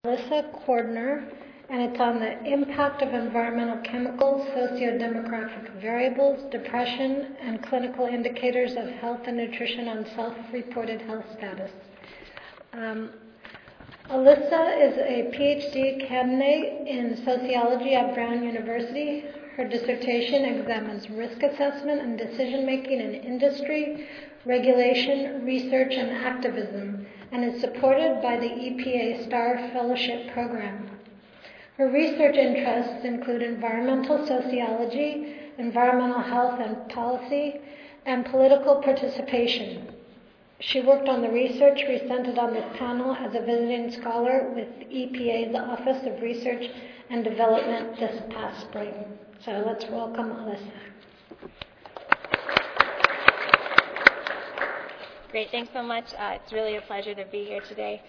Alyssa Cordner, and it's on the impact of environmental chemicals, socio-demographic variables, depression, and clinical indicators of health and nutrition on self-reported health status. Alyssa is a PhD candidate in sociology at Brown University. Her dissertation examines risk assessment and decision-making in industry, regulation, research, and activism, and is supported by the EPA STAR Fellowship Program. Her research interests include environmental sociology, environmental health and policy, and political participation. She worked on the research presented on this panel as a visiting scholar with EPA's Office of Research and Development this past spring. So let's welcome Alyssa. Great, thanks so much. It's really a pleasure to be here today.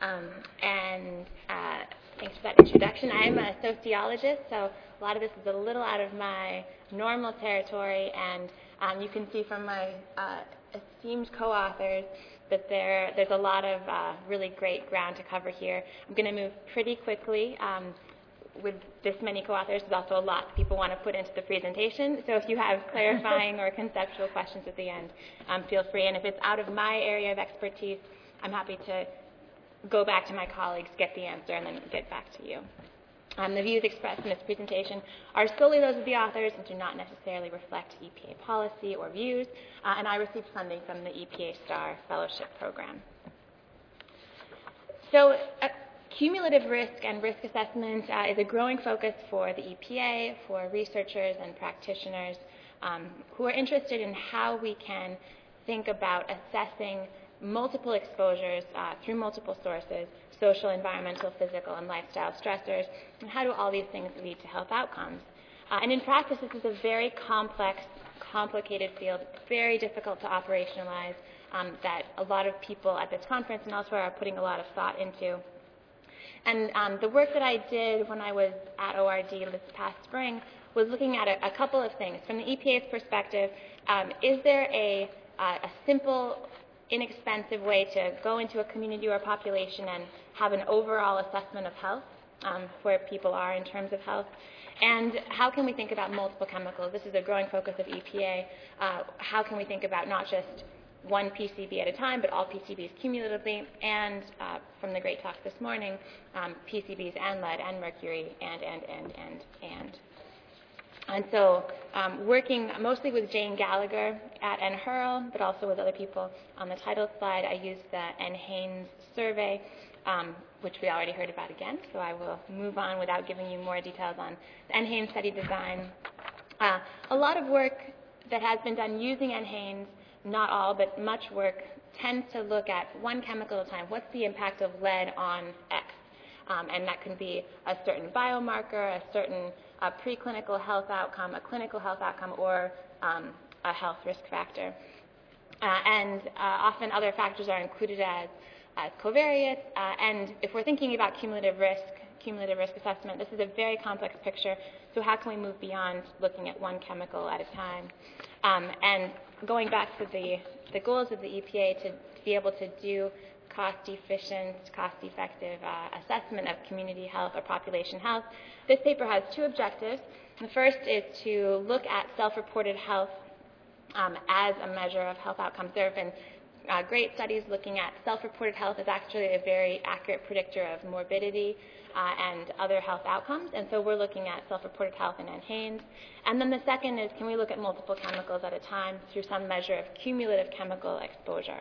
Thanks for that introduction. I'm a sociologist, so a lot of this is a little out of my normal territory, and you can see from my esteemed co-authors that there's a lot of really great ground to cover here. I'm going to move pretty quickly. With this many co-authors, there's also a lot that people want to put into the presentation. So if you have clarifying or conceptual questions at the end, feel free. And if it's out of my area of expertise, I'm happy to go back to my colleagues, get the answer, and then get back to you. The views expressed in this presentation are solely those of the authors and do not necessarily reflect EPA policy or views, and I received funding from the EPA STAR Fellowship Program. So cumulative risk and risk assessment is a growing focus for the EPA, for researchers and practitioners who are interested in how we can think about assessing multiple exposures through multiple sources, social, environmental, physical, and lifestyle stressors, and how do all these things lead to health outcomes. And in practice, this is a very complex, complicated field, very difficult to operationalize, that a lot of people at this conference and elsewhere are putting a lot of thought into. And the work that I did when I was at ORD this past spring was looking at a couple of things. From the EPA's perspective, is there a simple, inexpensive way to go into a community or population and have an overall assessment of health, where people are in terms of health? And how can we think about multiple chemicals? This is a growing focus of EPA. How can we think about not just one PCB at a time, but all PCBs cumulatively, and from the great talk this morning, PCBs and lead and mercury and so working mostly with Jane Gallagher at NHERL, but also with other people on the title slide, I used the NHANES survey, which we already heard about again, so I will move on without giving you more details on the NHANES study design. A lot of work that has been done using NHANES, not all, but much work, tends to look at one chemical at a time. What's the impact of lead on X? And that can be a certain biomarker, a certain preclinical health outcome, a clinical health outcome, or a health risk factor. And often other factors are included as covariates. And if we're thinking about cumulative risk assessment, this is a very complex picture. So how can we move beyond looking at one chemical at a time? And going back to the goals of the EPA to be able to do cost-efficient, cost-effective assessment of community health or population health, this paper has two objectives. The first is to look at self-reported health as a measure of health outcomes. There have been great studies looking at self-reported health as actually a very accurate predictor of morbidity and other health outcomes, and so we're looking at self-reported health in NHANES. And then the second is, can we look at multiple chemicals at a time through some measure of cumulative chemical exposure?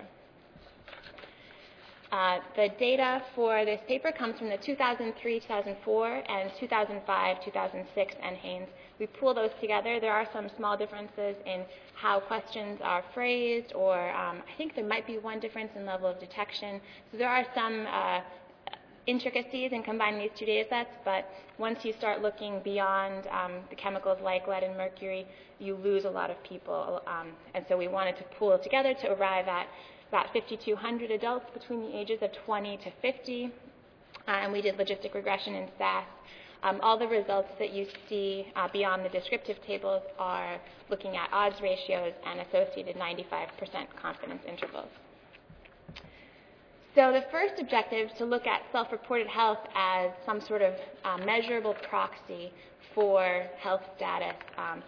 The data for this paper comes from the 2003, 2004, and 2005, 2006 NHANES. We pool those together. There are some small differences in how questions are phrased, or I think there might be one difference in level of detection. So there are some intricacies in combining these two data sets, but once you start looking beyond the chemicals like lead and mercury, you lose a lot of people. And so we wanted to pool it together to arrive at about 5,200 adults between the ages of 20 to 50, and we did logistic regression in SAS. All the results that you see beyond the descriptive tables are looking at odds ratios and associated 95% confidence intervals. So the first objective is to look at self-reported health as some sort of measurable proxy for health status.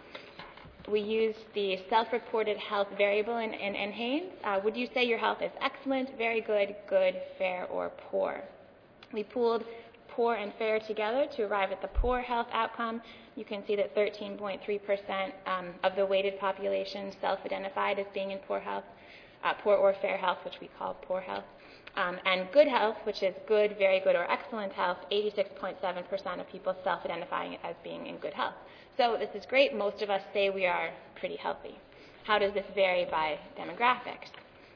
We use the self-reported health variable in NHANES. Would you say your health is excellent, very good, good, fair, or poor? We pooled poor and fair together to arrive at the poor health outcome. You can see that 13.3% of the weighted population self-identified as being in poor health, poor or fair health, which we call poor health. And good health, which is good, very good, or excellent health, 86.7% of people self-identifying as being in good health. So this is great. Most of us say we are pretty healthy. How does this vary by demographics?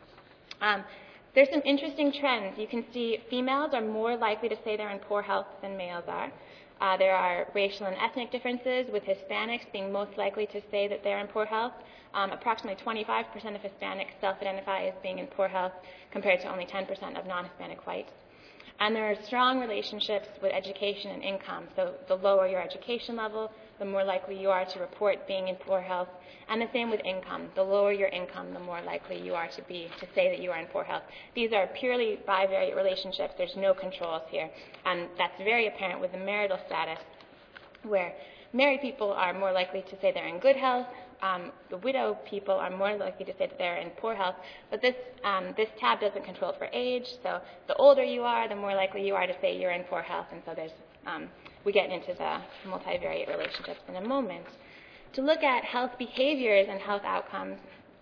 There's some interesting trends. You can see females are more likely to say they're in poor health than males are. There are racial and ethnic differences, with Hispanics being most likely to say that they're in poor health. Approximately 25% of Hispanics self-identify as being in poor health, compared to only 10% of non-Hispanic whites. And there are strong relationships with education and income. So the lower your education level, the more likely you are to report being in poor health. And the same with income. The lower your income, the more likely you are to say that you are in poor health. These are purely bivariate relationships. There's no controls here. And that's very apparent with the marital status, where married people are more likely to say they're in good health. The widow people are more likely to say that they're in poor health. But this tab doesn't control for age. So the older you are, the more likely you are to say you're in poor health. And so we get into the multivariate relationships in a moment. To look at health behaviors and health outcomes,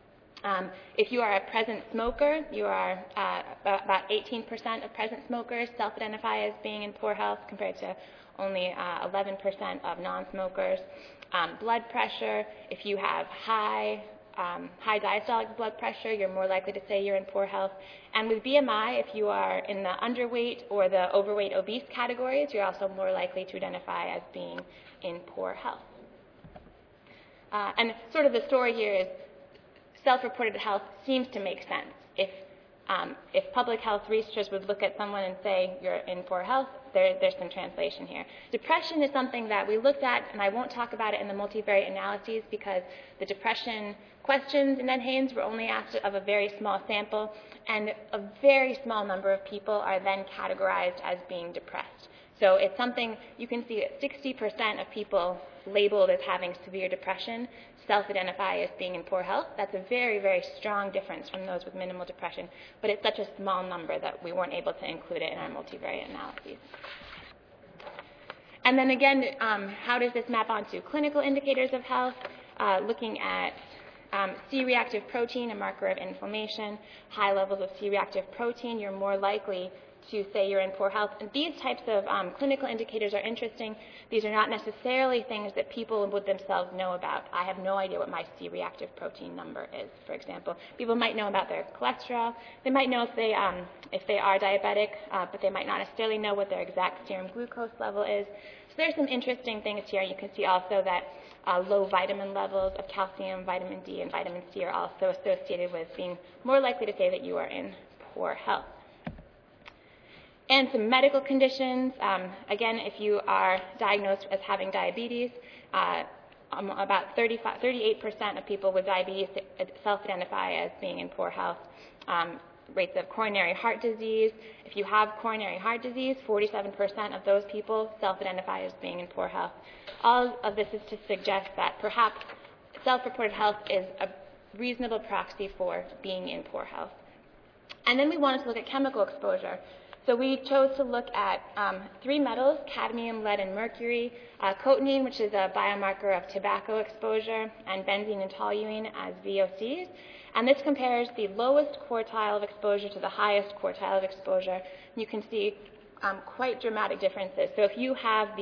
if you are a present smoker, you are about 18% of present smokers self-identify as being in poor health, compared to only 11% of non-smokers. Blood pressure, if you have high diastolic blood pressure, you're more likely to say you're in poor health. And with BMI, if you are in the underweight or the overweight obese categories, you're also more likely to identify as being in poor health. And sort of the story here is self-reported health seems to make sense. If public health researchers would look at someone and say you're in poor health, there's some translation here. Depression is something that we looked at, and I won't talk about it in the multivariate analyses because the depression questions in NHANES were only asked of a very small sample, and a very small number of people are then categorized as being depressed. So it's something you can see that 60% of people labeled as having severe depression self-identify as being in poor health. That's a very, very strong difference from those with minimal depression, but it's such a small number that we weren't able to include it in our multivariate analyses. And then again, how does this map onto clinical indicators of health? Looking at C-reactive protein, a marker of inflammation, high levels of C-reactive protein, you're more likely to say you're in poor health. And these types of clinical indicators are interesting. These are not necessarily things that people would themselves know about. I have no idea what my C-reactive protein number is, for example. People might know about their cholesterol. They might know if they are diabetic, but they might not necessarily know what their exact serum glucose level is. So there's some interesting things here. You can see also that low vitamin levels of calcium, vitamin D, and vitamin C are also associated with being more likely to say that you are in poor health. And some medical conditions. Again, if you are diagnosed as having diabetes, about 38% of people with diabetes self-identify as being in poor health. Rates of coronary heart disease. If you have coronary heart disease, 47% of those people self-identify as being in poor health. All of this is to suggest that perhaps self-reported health is a reasonable proxy for being in poor health. And then we wanted to look at chemical exposure. So we chose to look at 3 metals, cadmium, lead, and mercury, cotinine, which is a biomarker of tobacco exposure, and benzene and toluene as VOCs. And this compares the lowest quartile of exposure to the highest quartile of exposure. You can see quite dramatic differences. So if you're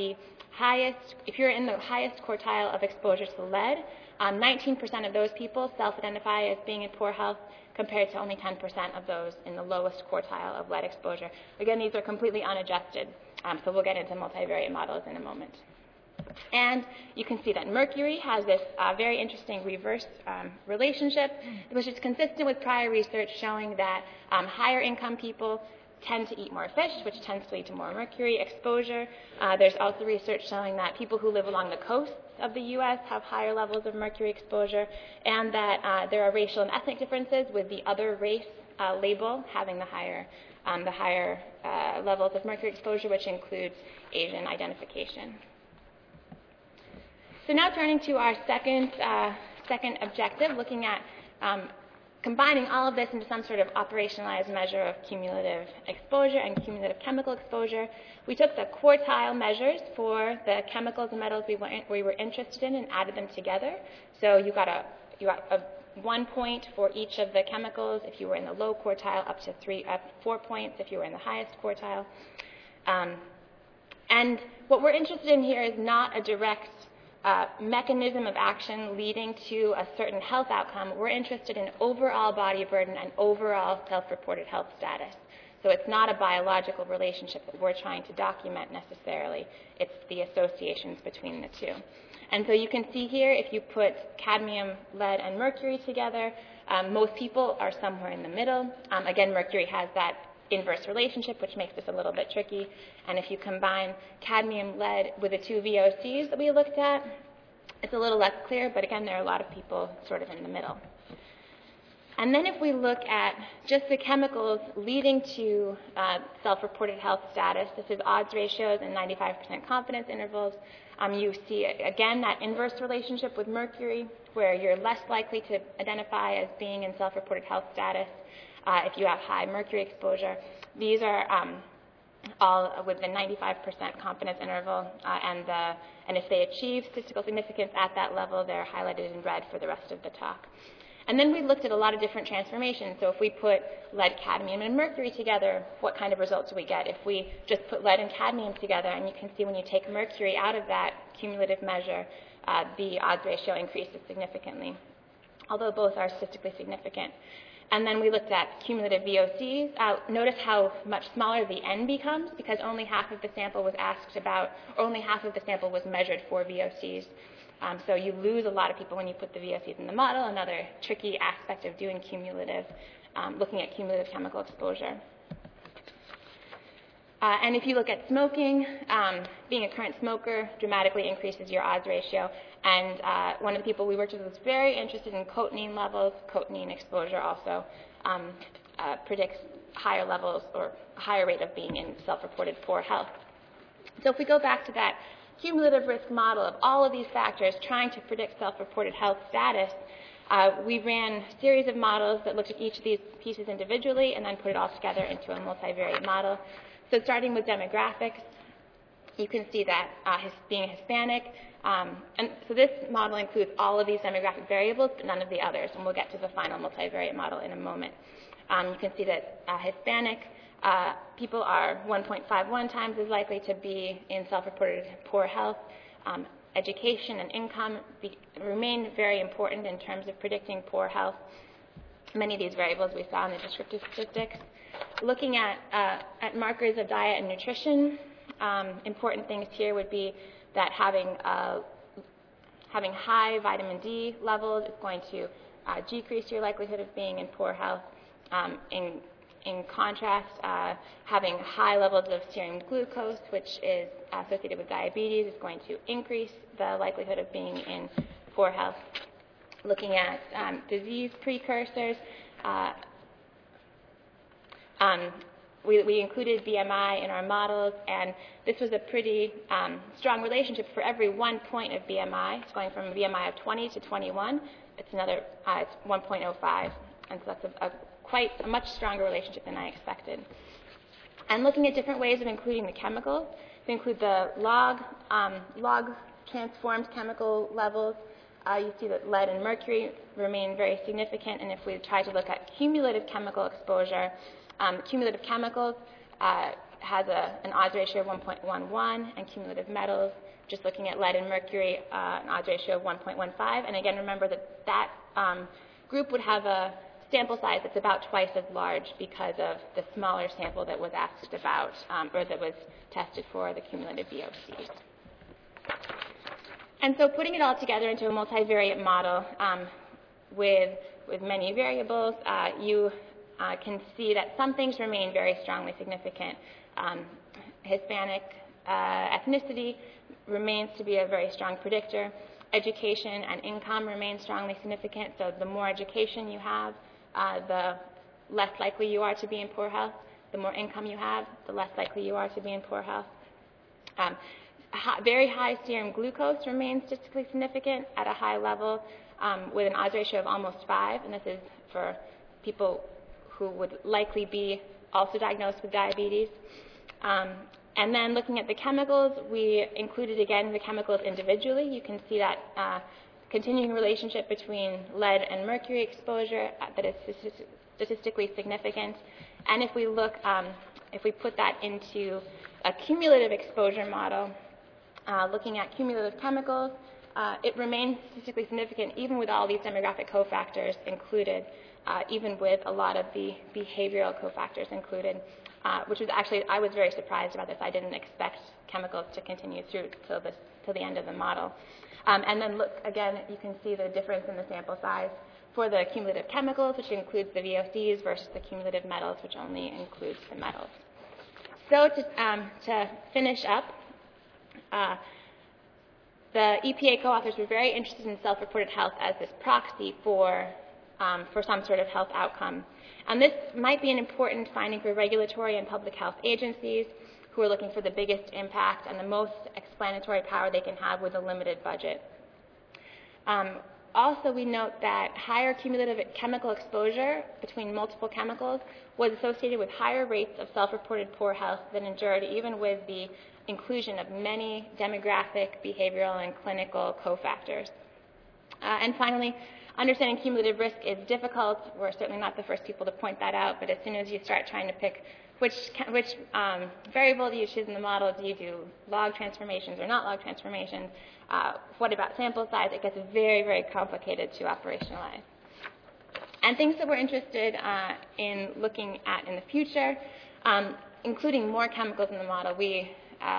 in the highest quartile of exposure to lead, 19% of those people self-identify as being in poor health, compared to only 10% of those in the lowest quartile of lead exposure. Again, these are completely unadjusted, so we'll get into multivariate models in a moment. And you can see that mercury has this very interesting reverse relationship, which is consistent with prior research showing that higher income people tend to eat more fish, which tends to lead to more mercury exposure. There's also research showing that people who live along the coasts of the U.S. have higher levels of mercury exposure, and that there are racial and ethnic differences, with the other race label having the higher the higher levels of mercury exposure, which includes Asian identification. So now turning to our second objective, looking at combining all of this into some sort of operationalized measure of cumulative exposure and cumulative chemical exposure. We took the quartile measures for the chemicals and metals we were interested in and added them together. So you got a 1 point for each of the chemicals if you were in the low quartile, up to 4 points if you were in the highest quartile. And what we're interested in here is not a direct mechanism of action leading to a certain health outcome. We're interested in overall body burden and overall self-reported health status. So it's not a biological relationship that we're trying to document necessarily. It's the associations between the two. And so you can see here, if you put cadmium, lead, and mercury together, most people are somewhere in the middle. Again, mercury has that inverse relationship, which makes this a little bit tricky. And if you combine cadmium, lead with the two VOCs that we looked at, it's a little less clear, but again, there are a lot of people sort of in the middle. And then if we look at just the chemicals leading to self-reported health status, this is odds ratios and 95% confidence intervals. You see, again, that inverse relationship with mercury, where you're less likely to identify as being in self-reported health status if you have high mercury exposure. These are all with the 95% confidence interval, and if they achieve statistical significance at that level, they're highlighted in red for the rest of the talk. And then we looked at a lot of different transformations. So if we put lead, cadmium, and mercury together, what kind of results do we get? If we just put lead and cadmium together, and you can see when you take mercury out of that cumulative measure, the odds ratio increases significantly, although both are statistically significant. And then we looked at cumulative VOCs. Notice how much smaller the N becomes because only half of the sample was asked about, or only half of the sample was measured for VOCs. So you lose a lot of people when you put the VOCs in the model, another tricky aspect of doing cumulative, looking at cumulative chemical exposure. And if you look at smoking, being a current smoker dramatically increases your odds ratio. And one of the people we worked with was very interested in cotinine levels. Cotinine exposure also predicts higher levels or a higher rate of being in self-reported poor health. So if we go back to that cumulative risk model of all of these factors trying to predict self-reported health status, we ran a series of models that looked at each of these pieces individually and then put it all together into a multivariate model. So starting with demographics, you can see that being Hispanic, and so this model includes all of these demographic variables, but none of the others, and we'll get to the final multivariate model in a moment. You can see that Hispanic people are 1.51 times as likely to be in self-reported poor health. Education and income remain very important in terms of predicting poor health. Many of these variables we saw in the descriptive statistics. Looking at markers of diet and nutrition, important things here would be that having high vitamin D levels is going to decrease your likelihood of being in poor health. In contrast, having high levels of serum glucose, which is associated with diabetes, is going to increase the likelihood of being in poor health. Looking at disease precursors, we included BMI in our models, and this was a pretty strong relationship. For every 1 point of BMI, it's going from a BMI of 20 to 21, it's 1.05, and so that's quite a much stronger relationship than I expected. And looking at different ways of including the chemicals, we include the log transformed chemical levels. You see that lead and mercury remain very significant, and if we try to look at cumulative chemical exposure, cumulative chemicals has an odds ratio of 1.11, and cumulative metals, just looking at lead and mercury, an odds ratio of 1.15. And again, remember that group would have a sample size that's about twice as large because of the smaller sample that was asked about, or that was tested for the cumulative VOCs. And so putting it all together into a multivariate model with many variables, you can see that some things remain very strongly significant. Hispanic ethnicity remains to be a very strong predictor. Education and income remain strongly significant, so the more education you have, the less likely you are to be in poor health. the more income you have, the less likely you are to be in poor health. Very high serum glucose remains statistically significant at a high level with an odds ratio of almost 5, and this is for people who would likely be also diagnosed with diabetes. And then looking at the chemicals, we included again the chemicals individually. You can see that continuing relationship between lead and mercury exposure that is statistically significant. And if we look, if we put that into a cumulative exposure model, looking at cumulative chemicals, it remains statistically significant even with all these demographic cofactors included, even with a lot of the behavioral cofactors included, which was actually, I was very surprised about this. I didn't expect chemicals to continue through till the end of the model. And then look, again, you can see the difference in the sample size for the cumulative chemicals, which includes the VOCs, versus the cumulative metals, which only includes the metals. So to finish up, the EPA co-authors were very interested in self-reported health as this proxy for some sort of health outcome. And this might be an important finding for regulatory and public health agencies who are looking for the biggest impact and the most explanatory power they can have with a limited budget. Also, we note that higher cumulative chemical exposure between multiple chemicals was associated with higher rates of self-reported poor health than endured even with the inclusion of many demographic, behavioral, and clinical cofactors. And finally, understanding cumulative risk is difficult. We're certainly not the first people to point that out, but as soon as you start trying to pick which variable do you choose in the model, do you do log transformations or not log transformations, what about sample size, it gets very, very complicated to operationalize. And things that we're interested in looking at in the future, including more chemicals in the model, we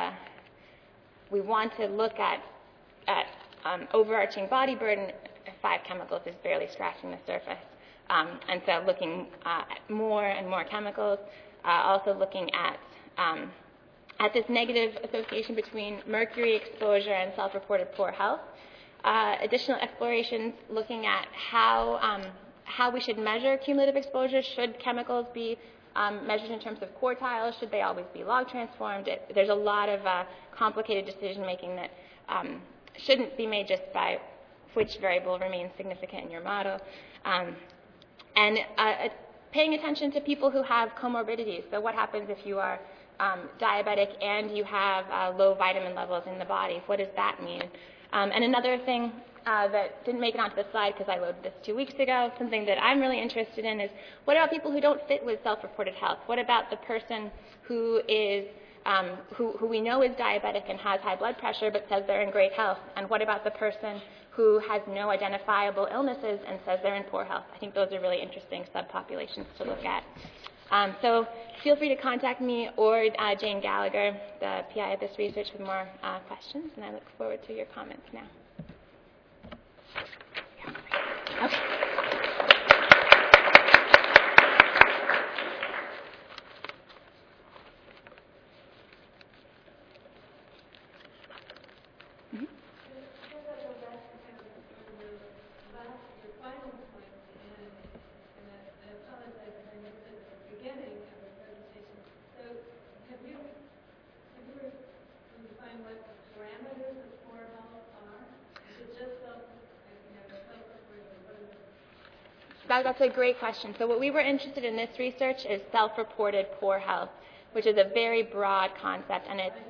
want to look at overarching body burden. 5 chemicals is barely scratching the surface. And so looking at more and more chemicals, also looking at this negative association between mercury exposure and self-reported poor health. Additional explorations looking at how we should measure cumulative exposure. Should chemicals be measured in terms of quartiles? Should they always be log transformed? There's a lot of complicated decision making that shouldn't be made just by which variable remains significant in your model. And paying attention to people who have comorbidities. So what happens if you are diabetic and you have low vitamin levels in the body? What does that mean? And another thing that didn't make it onto the slide because I loaded this 2 weeks ago, something that I'm really interested in is what about people who don't fit with self-reported health? What about the person who is who we know is diabetic and has high blood pressure but says they're in great health? And what about the person who has no identifiable illnesses and says they're in poor health? I think those are really interesting subpopulations to look at. So feel free to contact me or Jane Gallagher, the PI of this research, with more questions, and I look forward to your comments now. Okay. That's a great question. So what we were interested in this research is self-reported poor health, which is a very broad concept, and it's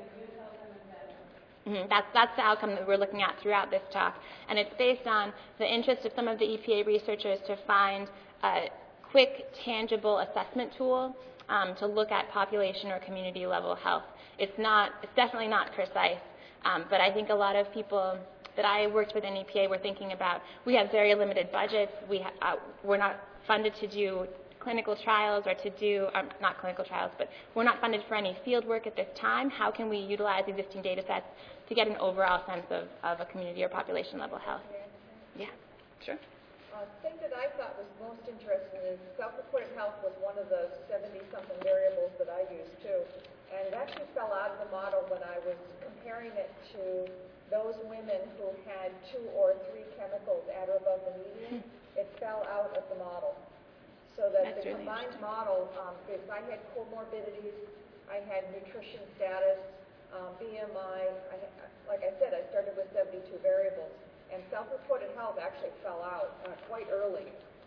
that's the outcome that we're looking at throughout this talk. And it's based on the interest of some of the EPA researchers to find a quick, tangible assessment tool to look at population or community level health. It's definitely not precise, but I think a lot of people that I worked with in EPA were thinking about, we have very limited budgets, we're not funded to do clinical trials or to do, not clinical trials, but we're not funded for any field work at this time. How can we utilize existing data sets to get an overall sense of a community or population level health? Yeah, sure. The thing that I thought was most interesting is self-reported health was one of the 70-something variables that I used too. And it actually fell out of the model when I was comparing it to those women who had 2 or 3 chemicals at or above the median. It fell out of the model. so that That's the really combined model, because I had comorbidities, I had nutrition status, BMI, like I said, I started with 72 variables, and self-reported health actually fell out quite early.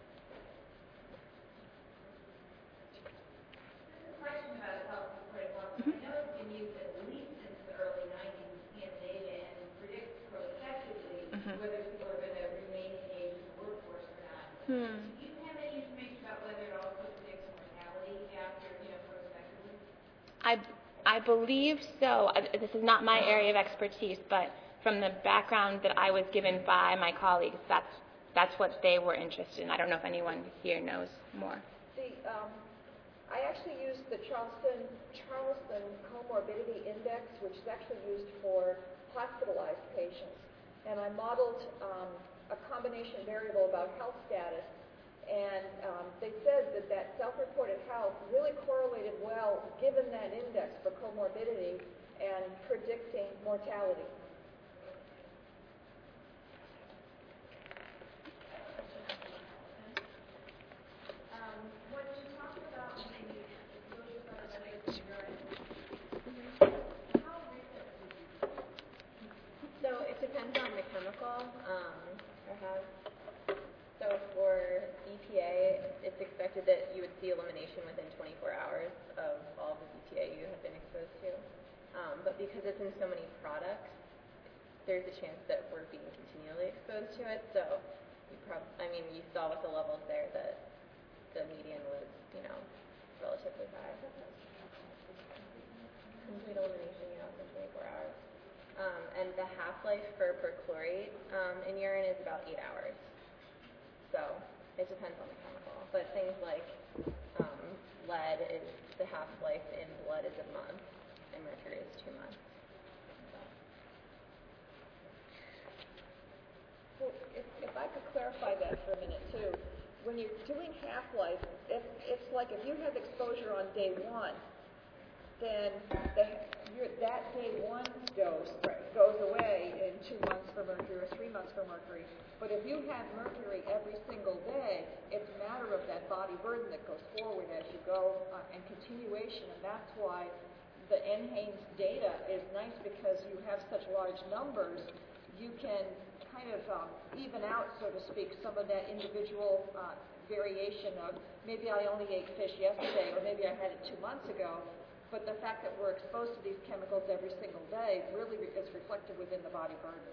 Question about self-reported health. I know it's been used at least since the early 90s to scan data and predict prospectively whether people are going to remain engaged in the workforce or not. Do you have any information about whether it also predicts mortality after, prospectively? I believe so. This is not my area of expertise, but from the background that I was given by my colleagues, that's what they were interested in. I don't know if anyone here knows more. I actually used the Charleston Comorbidity Index, which is actually used for hospitalized patients. And I modeled a combination variable about health status. And they said that self-reported health really correlated well, given that index for comorbidity and predicting mortality. When you talk about the exposure paramedics in urine, how recent is it? So it depends on the chemical. So for EPA, it's expected that you would see elimination within 24 hours of all the EPA you have been exposed to. But because it's in so many products, there's a chance that we're being continually exposed to it. So you saw with the levels there that the median was, relatively high. Complete elimination, within 24 hours. And the half-life for perchlorate in urine is about 8 hours. So it depends on the chemical. But things like lead, the half-life in blood is a month, and mercury is 2 months. Well, if I could clarify that for a minute, too. When you're doing half-life, it's like if you have exposure on day one, then that day one dose goes away in 2 months for mercury or 3 months for mercury. But if you have mercury every single day, it's a matter of that body burden that goes forward as you go and continuation. And that's why the NHANES data is nice, because you have such large numbers. You can kind of even out, so to speak, some of that individual variation of maybe I only ate fish yesterday, or maybe I had it 2 months ago. But the fact that we're exposed to these chemicals every single day really is reflected within the body burden.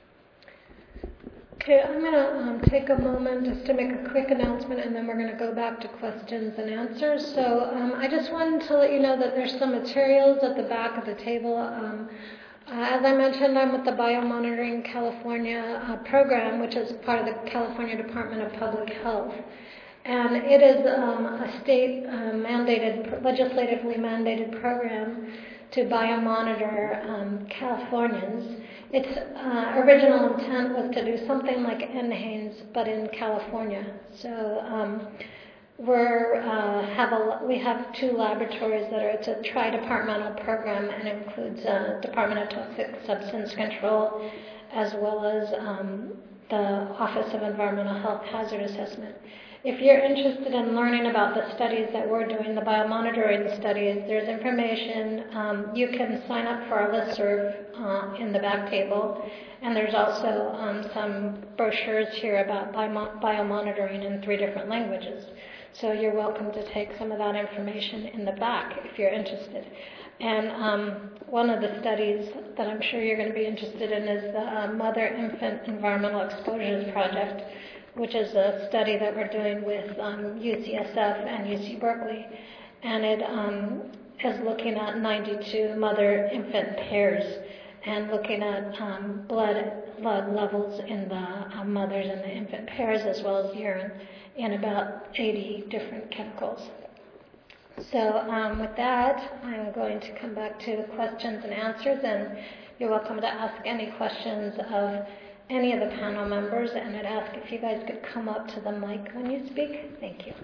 Okay, I'm going to take a moment just to make a quick announcement, and then we're going to go back to questions and answers. So I just wanted to let you know that there's some materials at the back of the table. As I mentioned, I'm with the Biomonitoring California program, which is part of the California Department of Public Health. And it is a state-mandated, legislatively mandated program to biomonitor Californians. Its original intent was to do something like NHANES, but in California. So we have 2 laboratories that it's a tri-departmental program, and includes Department of Toxic Substance Control, as well as the Office of Environmental Health Hazard Assessment. If you're interested in learning about the studies that we're doing, the biomonitoring studies, there's information. You can sign up for our listserv in the back table. And there's also some brochures here about biomonitoring in 3 different languages. So you're welcome to take some of that information in the back if you're interested. And one of the studies that I'm sure you're going to be interested in is the Mother-Infant Environmental Exposures Project, which is a study that we're doing with UCSF and UC Berkeley. And it is looking at 92 mother-infant pairs and looking at blood levels in the mothers and the infant pairs, as well as urine, in about 80 different chemicals. So with that, I'm going to come back to questions and answers, and you're welcome to ask any questions of any of the panel members, and I'd ask if you guys could come up to the mic when you speak. Thank you.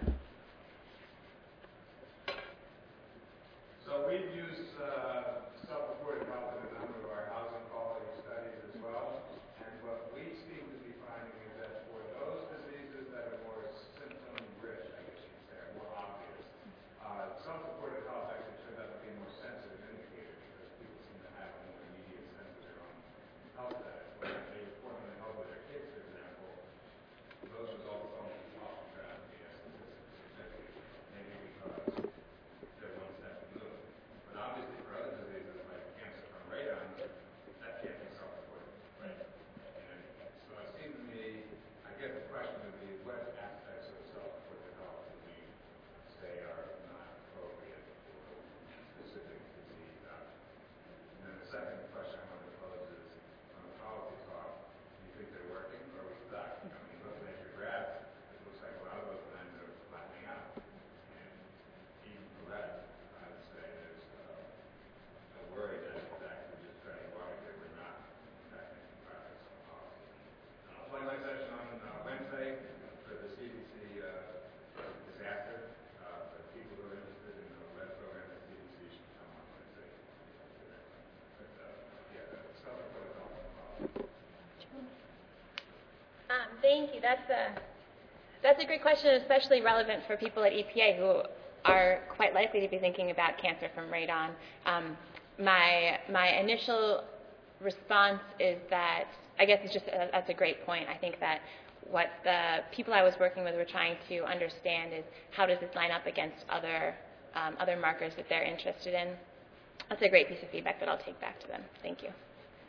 So we've used self-reported health in a number of our housing quality studies as well, and what we seem to be finding is that for those diseases that are more symptom-rich, I guess you'd say, Thank you. That's a great question, especially relevant for people at EPA who are quite likely to be thinking about cancer from radon. My initial response is that, I guess it's just, that's a great point. I think that what the people I was working with were trying to understand is how does this line up against other markers that they're interested in. That's a great piece of feedback that I'll take back to them. Thank you.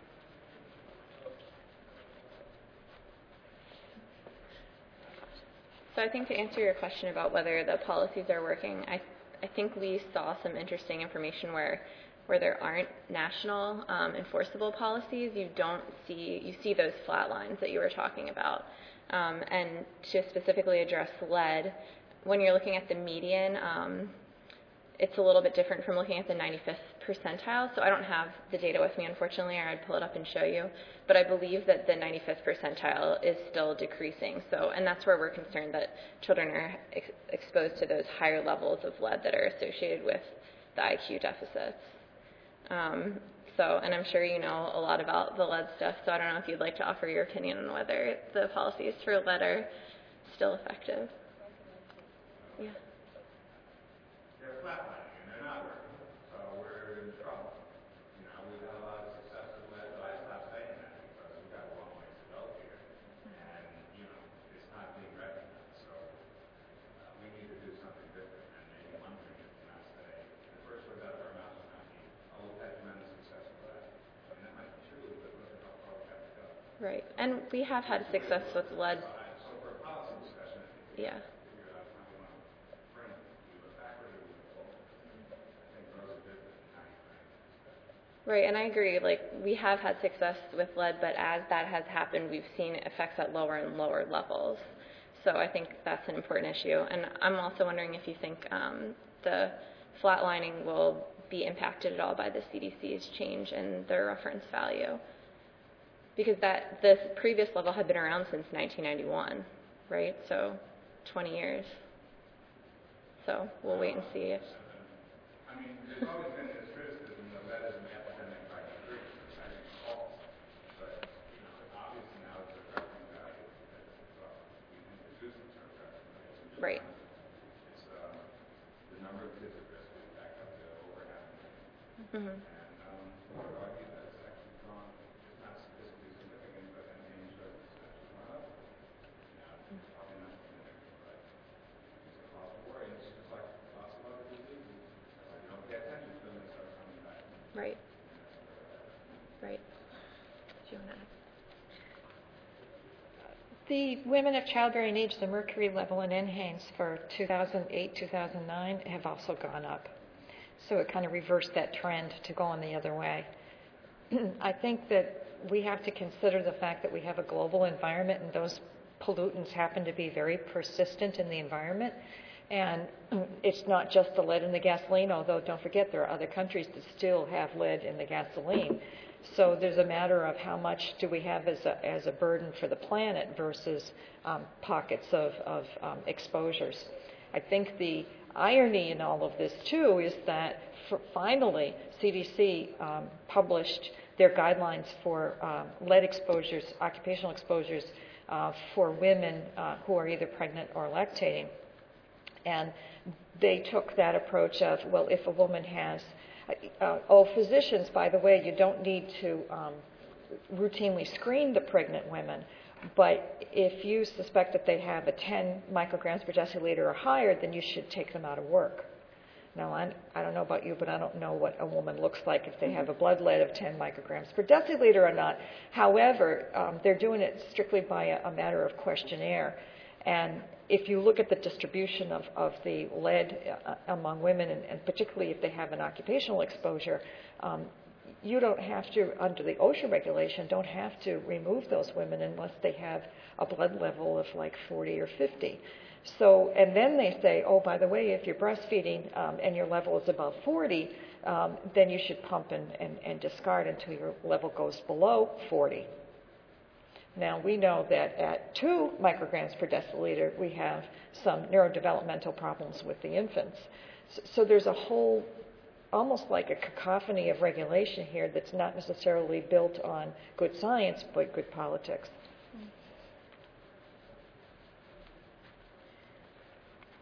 So I think to answer your question about whether the policies are working, I think we saw some interesting information where there aren't national enforceable policies, you see those flat lines that you were talking about. And to specifically address lead, when you're looking at the median, it's a little bit different from looking at the 95th percentile. So I don't have the data with me, unfortunately, or I'd pull it up and show you. But I believe that the 95th percentile is still decreasing. So, and that's where we're concerned that children are exposed to those higher levels of lead that are associated with the IQ deficits. And I'm sure you know a lot about the lead stuff, so I don't know if you'd like to offer your opinion on whether the policies for lead are still effective. Yeah. They're flatlining and they're not working, so we're in trouble. You know, we've had a lot of success with lead, but I stopped saying that because we've got a long ways to go here, and you know, it's not being recognized. So we need to do something different, and maybe one thing is not say the first word out of our mouth is not be, oh, we've had tremendous success with lead. I mean, that might be true, but look at how far we have to go. Right, and we have had success with lead. So for a policy discussion, I think Yeah. figure out how we want to frame it. We look backward or we look forward. I think those are different time frames. Right, and I agree. Like, we have had success with lead, but as that has happened, we've seen effects at lower and lower levels. So I think that's an important issue. And I'm also wondering if you think the flatlining will be impacted at all by the CDC's change in their reference value. Because this previous level had been around since 1991, right? So 20 years. So we'll wait and see if... I mean, there's always been this criticism that lead is an epidemic by degree. I think it's false. But, you know, obviously now it's a reference value because we've introduced it to a reference value. Right. It's the number of kids at risk is back up to over half a million. Mm-hmm. And I would argue that it's actually gone, it's not statistically significant, but in any sort of actually gone up. Yeah, probably not significant, but it's a cause for worry. It's just like lots of other diseases. If you don't pay attention to them, they start coming back. Right. Right. Do you want to add? The women of childbearing age, the mercury level in NHANES for 2008, 2009 have also gone up. So it kind of reversed that trend to go on the other way. I think that we have to consider the fact that we have a global environment and those pollutants happen to be very persistent in the environment. And it's not just the lead in the gasoline, although don't forget there are other countries that still have lead in the gasoline. So there's a matter of how much do we have as a burden for the planet versus pockets of exposures. I think the irony in all of this, too, is that finally CDC published their guidelines for lead exposures, occupational exposures for women who are either pregnant or lactating. And they took that approach of, well, if a woman has, physicians, by the way, you don't need to routinely screen the pregnant women, but if you suspect that they have a 10 micrograms per deciliter or higher, then you should take them out of work. Now, I don't know about you, but I don't know what a woman looks like if they have a blood lead of 10 micrograms per deciliter or not. However, they're doing it strictly by a matter of questionnaire. And if you look at the distribution of the lead among women, and particularly if they have an occupational exposure, you don't have to, under the OSHA regulation, don't have to remove those women unless they have a blood level of like 40 or 50. So, and then they say, oh, by the way, if you're breastfeeding and your level is above 40, then you should pump and discard until your level goes below 40. Now, we know that at 2 micrograms per deciliter, we have some neurodevelopmental problems with the infants. So there's a whole, almost like a cacophony of regulation here that's not necessarily built on good science, but good politics.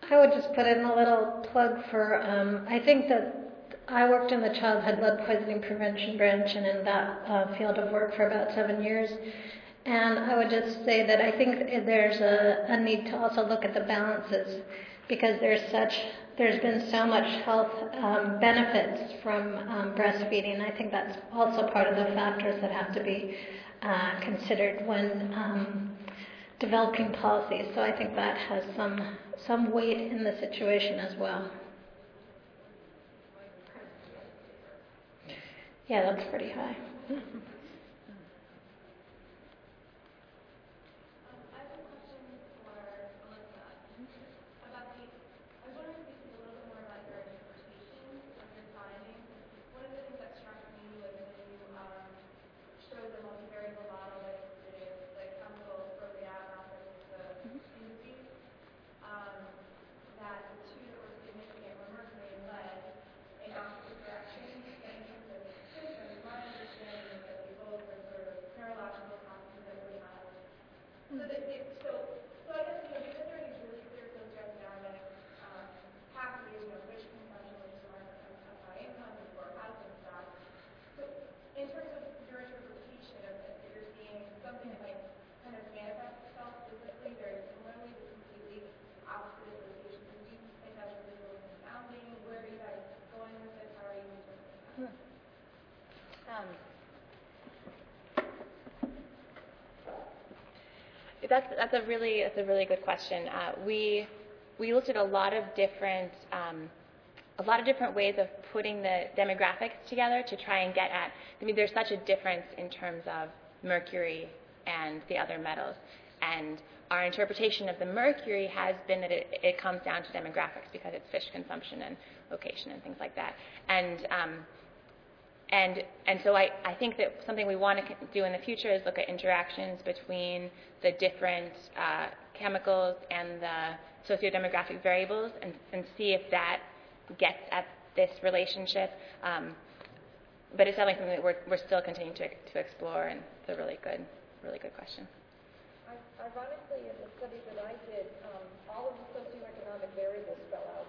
I would just put in a little plug for, I think that I worked in the childhood lead poisoning prevention branch and in that field of work for about 7 years. And I would just say that I think there's a need to also look at the balances, because there's been so much health benefits from breastfeeding. I think that's also part of the factors that have to be considered when developing policies. So I think that has some weight in the situation as well. Yeah, that's pretty high. That's a really good question. We looked at a lot of different ways of putting the demographics together to try and get at. I mean, there's such a difference in terms of mercury and the other metals, and our interpretation of the mercury has been that it comes down to demographics because it's fish consumption and location and things like that. And so I think that something we want to do in the future is look at interactions between the different chemicals and the socio-demographic variables and see if that gets at this relationship. But it's definitely something that we're still continuing to explore, and it's a really good question. Ironically, in the study that I did, all of the socioeconomic variables fell out.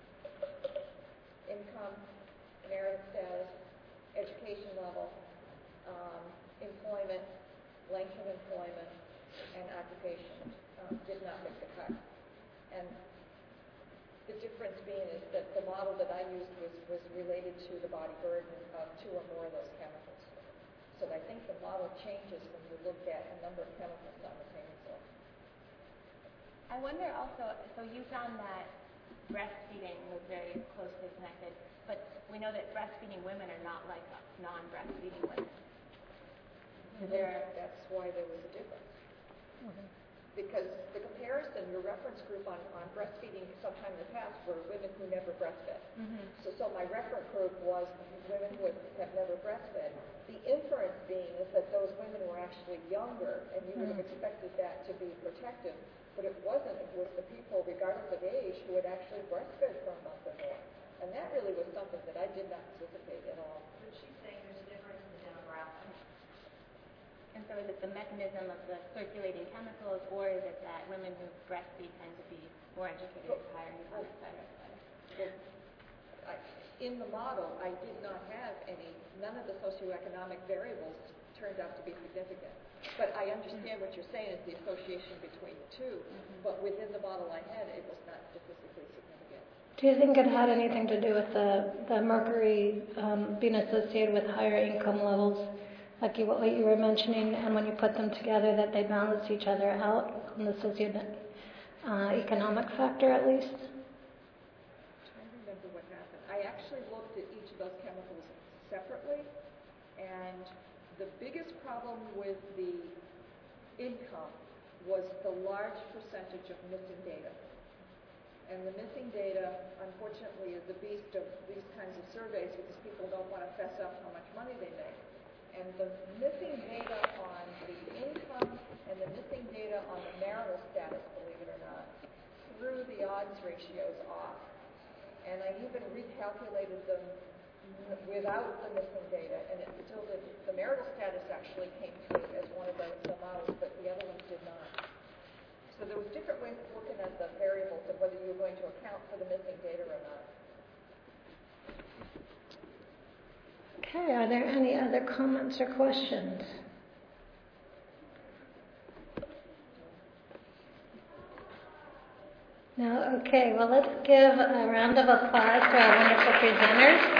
Income, marital status, education level, employment, length of employment, and occupation did not make the cut. And the difference being is that the model that I used was related to the body burden of 2 or more of those chemicals. So I think the model changes when you look at a number of chemicals simultaneously. I wonder also, so you found that breastfeeding was very closely connected, but we know that breastfeeding women are not like non-breastfeeding women. That's why there was a difference. Mm-hmm. Because the comparison, your reference group on breastfeeding sometime in the past were women who never breastfed. Mm-hmm. So my reference group was women who have never breastfed. The inference being is that those women were actually younger, and you would have expected that to be protective, but it wasn't. It was the people, regardless of age, who had actually breastfed for a month or more. And that really was something that I did not anticipate at all. But she's saying there's a difference in the demographics. And so is it the mechanism of the circulating chemicals, or is it that women who breastfeed tend to be more educated, higher income, et cetera, et cetera? In the model, I did not have none of the socioeconomic variables turned out to be significant. But I understand what you're saying is the association between the two, but within the model I had, it was not statistically significant. Do you think it had anything to do with the mercury being associated with higher income levels, like what you were mentioning, and when you put them together that they balance each other out on the socio-economic factor at least? I'm trying to remember what happened. I actually looked at each of those chemicals separately, and the biggest problem with the income was the large percentage of missing data. And the missing data, unfortunately, is the beast of these kinds of surveys because people don't want to fess up how much money they make. And the missing data on the income and the missing data on the marital status, believe it or not, threw the odds ratios off. And I even recalculated them without the missing data, and it still did. The marital status actually came through as one of the models, but the other ones did not. So there was different ways of looking at the variables of whether you're going to account for the missing data or not. Okay, are there any other comments or questions? No? Okay, well, let's give a round of applause to our wonderful presenters.